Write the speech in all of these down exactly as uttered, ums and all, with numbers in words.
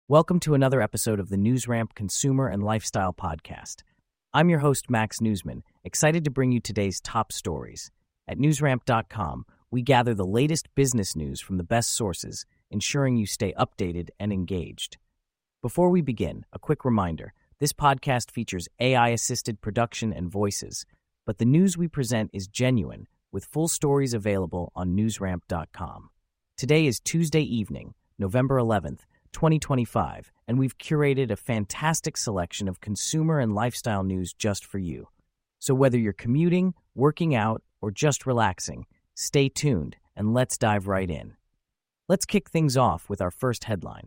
Welcome to another episode of the NewsRamp Consumer and Lifestyle Podcast. I'm your host, Max Newsman, excited to bring you today's top stories. At newsramp dot com, we gather the latest business news from the best sources, ensuring you stay updated and engaged. Before we begin, a quick reminder, this podcast features A I-assisted production and voices, but the news we present is genuine, with full stories available on newsramp dot com. Today is Tuesday evening, November eleventh, twenty twenty-five, and we've curated a fantastic selection of consumer and lifestyle news just for you. So whether you're commuting, working out, or just relaxing, stay tuned and let's dive right in. Let's kick things off with our first headline.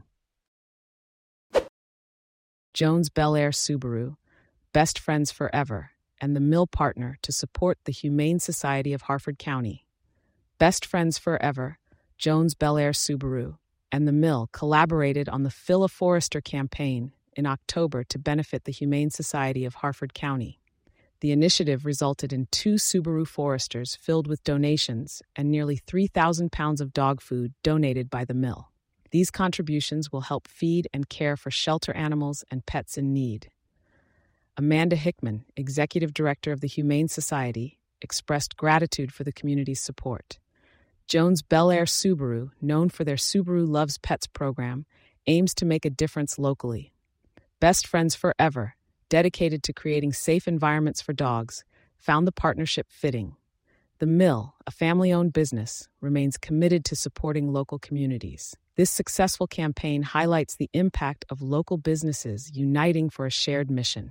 Jones Bel Air Subaru, best friends forever, and the mill partner to support the Humane Society of Harford County. Best friends forever, Jones Bel Air Subaru and the mill collaborated on the Fill a Forester campaign in October to benefit the Humane Society of Harford County. The initiative resulted in two Subaru Foresters filled with donations and nearly three thousand pounds of dog food donated by the mill. These contributions will help feed and care for shelter animals and pets in need. Amanda Hickman, Executive Director of the Humane Society, expressed gratitude for the community's support. Jones Bel Air Subaru, known for their Subaru Loves Pets program, aims to make a difference locally. Best Friends Forever, dedicated to creating safe environments for dogs, found the partnership fitting. The mill, a family-owned business, remains committed to supporting local communities. This successful campaign highlights the impact of local businesses uniting for a shared mission.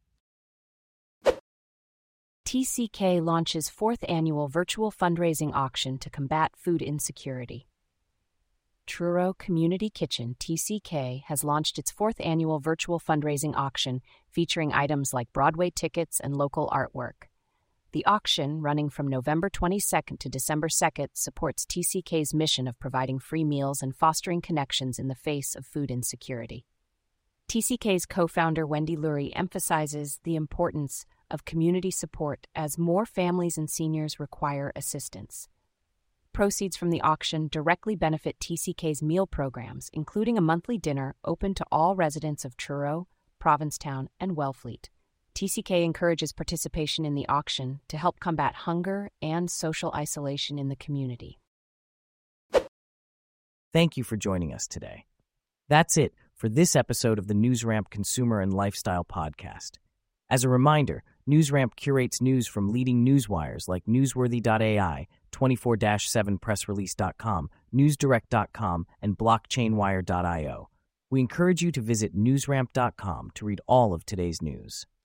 T C K launches fourth annual virtual fundraising auction to combat food insecurity. Truro Community Kitchen, T C K, has launched its fourth annual virtual fundraising auction featuring items like Broadway tickets and local artwork. The auction, running from November twenty-second to December second, supports T C K's mission of providing free meals and fostering connections in the face of food insecurity. T C K's co-founder Wendy Lurie emphasizes the importance of community support as more families and seniors require assistance. Proceeds from the auction directly benefit T C K's meal programs, including a monthly dinner open to all residents of Truro, Provincetown, and Wellfleet. T C K encourages participation in the auction to help combat hunger and social isolation in the community. Thank you for joining us today. That's it for this episode of the NewsRamp Consumer and Lifestyle Podcast. As a reminder, NewsRamp curates news from leading newswires like newsworthy dot A I, twenty-four seven press release dot com, newsdirect dot com, and blockchainwire dot io. We encourage you to visit newsramp dot com to read all of today's news.